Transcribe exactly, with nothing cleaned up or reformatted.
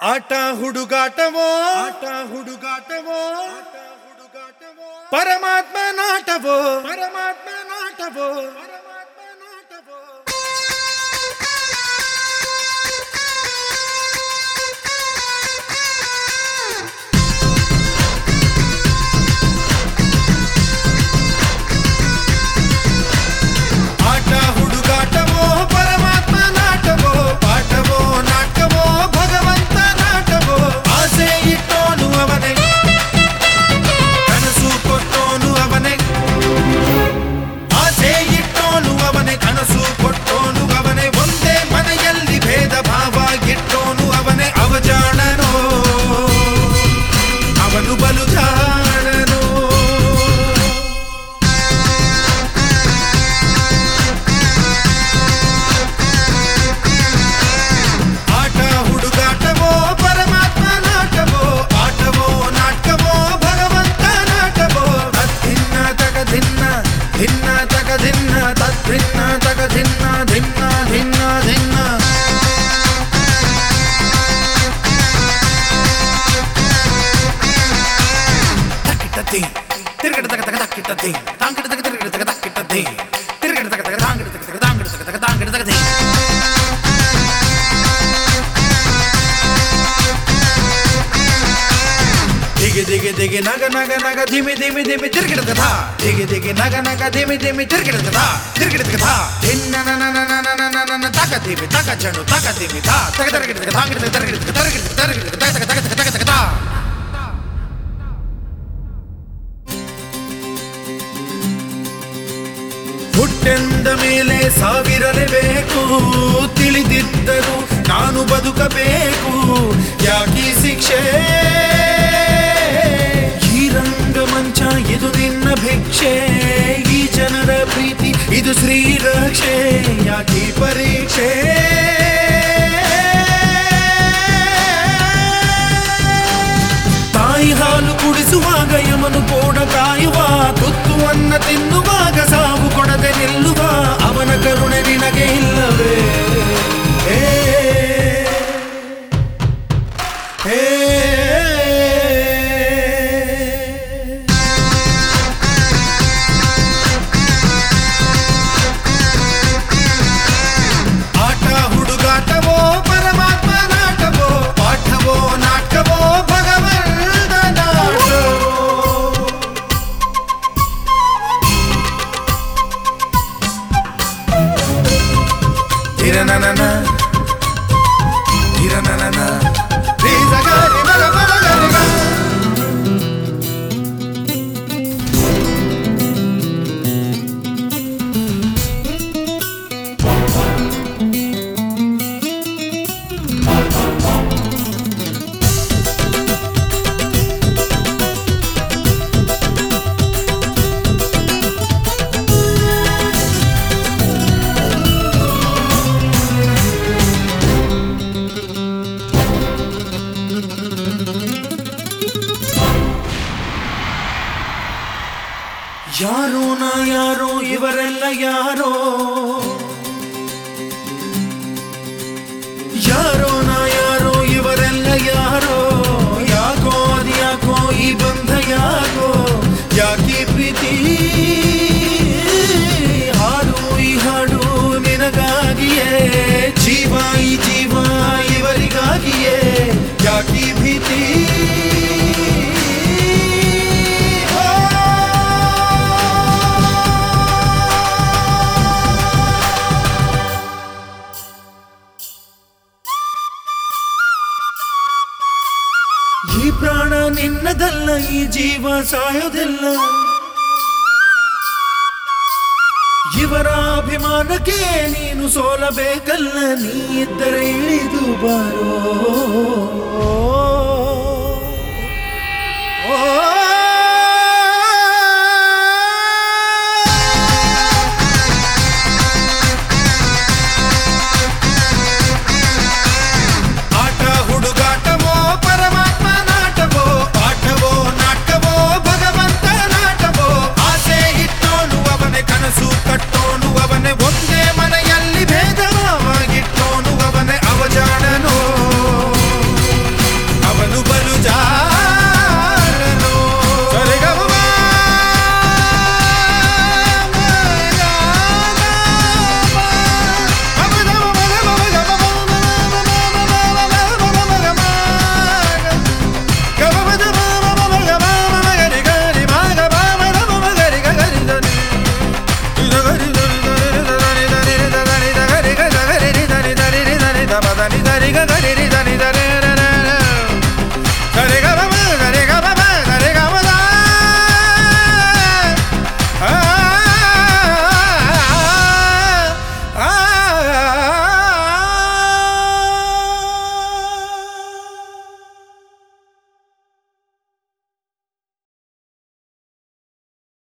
ಆಟ ಹುಡುಗಾಟವೋ ಆಟ ಹುಡುಗಾಟವೋ ಆಟ ಹುಡುಗಾಟವೋ ಪರಮಾತ್ಮ ನಾಟವೋ ಪರಮಾತ್ಮ ನಾಟವೋ ಪರಮಾತ್ಮ ನಾಟವೋ ಆಟ ಹುಡುಗಾಟವೋ ಪರಮಾತ್ಮ ನಾಟವೋ ಪಾಠವೋ ನಾಟವೋ ಭಗವಂತ ನಾಟವೋ ಆಸೆ ಇಟ್ಟೋನು ಅವನೇ ಕನಸು ಕೊಟ್ಟೋನು ಅವನೇ ಆಸೆ ಇಟ್ಟೋನು ಅವನೇ ಕನಸು ಕೊಟ್ಟೋನು ಅವನೇ ಒಂದೇ ಮನೆಯಲ್ಲಿ ಭೇದ ಭಾವ ಇಟ್ಟೋನು ಅವನೇ ಅವಜಾಣನೋ ಅವನು ಬಲು ಜಾಣನೋ ಆಟ ಹುಡುಗಾಟವೋ ಪರಮಾತ್ಮ ನಾಟವೋ ಆಟವೋ ನಾಟವೋ ಭಗವಂತ ನಾಟವೋ ತದ್ಭಿನ್ನ ತಗಧಿನ್ನ ಭಿನ್ನ ತಗಧಿನ್ನ ತದ್ಭಿನ್ನ ತಗಧಿನ್ನ ಭಿನ್ನ ಭಿನ್ನ ಭಿನ್ನ ತಕ್ಕಿಟ್ಟತಿ ತಿರುಗಡ ತಗ ತಗ ತಕ್ಕಿಟ್ಟತಿ ತಾಂಗಿಡ ತಗ ತಿರುಗಡ ತಗ ತಕ್ಕಿಟ್ಟತಿ ತಿರುಗಡ ತಗ ತಗ ತಾಂಗಿಡ ತಗ ತಗ ತಾಂಗಿಡ ತಗ ತಗ ತಾಂಗಿಡ ತಗತಿ ದಿಗಿ ದಿಗಿ ದಿಗಿ ನಗ ನಗ ನಗ ಧಿಮಿ ಧಿಮಿ ಧಿಮಿ ತಿರುಗಿಡದ ಧಾ ದಿಗಿ ದಿಗಿ ನಗ ನಗ ಧಿಮಿ ಧಿಮಿ ತಿರುಗಿಡದ ಧಾ ತಿರುಗಿಡದ ಧಾ ಧಿನ್ನ ನ ನ ನ ನ ನ ನ ನ ನ ತಕ ಧಿಮಿ ತಕ ಚಣು ತಕ ಧಿಮಿ ಧಾ ತಗ ತರಗಿಡದ ತಾಂಗಿಡ ತರಗಿಡದ ತರಗಿಡದ ತರಗಿಡದ ತಗ ತಗ ತಗ ತಗ ತಗ ಧಾ ಹುಟ್ಟೆಂದ ಮೇಲೆ ಸಾವಿರಲೇಬೇಕು ತಿಳಿದಿದ್ದರು ನಾನು ಬದುಕಬೇಕು ಯಾಕೀ ಶಿಕ್ಷೆ ಈ ರಂಗಮಂಚ ಇದು ನಿನ್ನ ಭಿಕ್ಷೆ ಈ ಜನರ ಪ್ರೀತಿ ಇದು ಶ್ರೀರಕ್ಷೆ ಯಾಕೀ ಪರೀಕ್ಷೆ ತಾಯಿ ಹಾಲು ಕುಡಿಸುವಾಗ ಯಮನು ಕೋಡ ಕಾಯುವ ತುತ್ತುವನ್ನ ತಿನ್ನುವಾಗ ಸಾವು ಕೊಡದೆ ನಿಲ್ಲುವ ಅವನ ಕರುಣೆ ನಿನಗೆ ಇಲ್ಲವೇ ಹೇ ಹೇ ಆಟ ಹುಡುಗಾಟವೋ ಪರಮಾತ್ಮ ನಾಟವೋ ಪಾಠವೋ ನಾಟವೋ ಭಗವಂತ ನಾಟವೋ ಧಿರನನನ ಧಿರನನನ ರಿಸಗರಿ ಮಗಮಗರಿಗ ಯಾರೋ ನಾ ಯಾರೋ ಇವರೆಲ್ಲ ಯಾರೋ ಯಾರೋ ನಾ ಯಾರೋ ಇವರೆಲ್ಲ ಯಾರೋ ಯಾಕೋ ಅದ್ಯಾಕೋ ಈ ಬಂಧ ಯಾಕೋ ಯಾಕೀ ಪ್ರೀತಿ ಹಾಡು ಈ ಹಾಡು ನಿನಗಾಗಿಯೇ ಜೀವ ಈ ಜೀವ ಇವರಿಗಾಗಿಯೇ ಯಾಕೀ ಭೀತಿ ಈ ಪ್ರಾಣ ನಿನ್ನದಲ್ಲ ಈ ಜೀವ ಸಾಯೋದಿಲ್ಲ ಇವರ ಅಭಿಮಾನಕ್ಕೆ ನೀನು ಸೋಲಬೇಕಲ್ಲ ನೀ ಇದ್ದರೆ ಇಳಿದು ಬಾರೋ